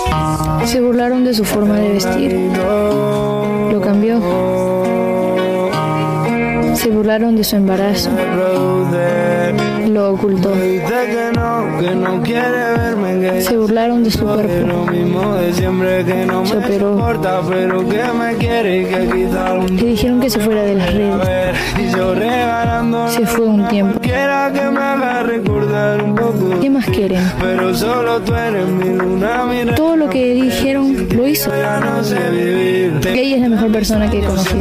Se burlaron de su forma de vestir. Lo cambió. Se burlaron de su embarazo. Lo ocultó. Se burlaron de su cuerpo. Se operó. Le dijeron que se fuera de las redes. Se fue un tiempo. ¿Qué más quieren? Todo lo que dijeron lo hizo. Ella es la mejor persona que he conocido.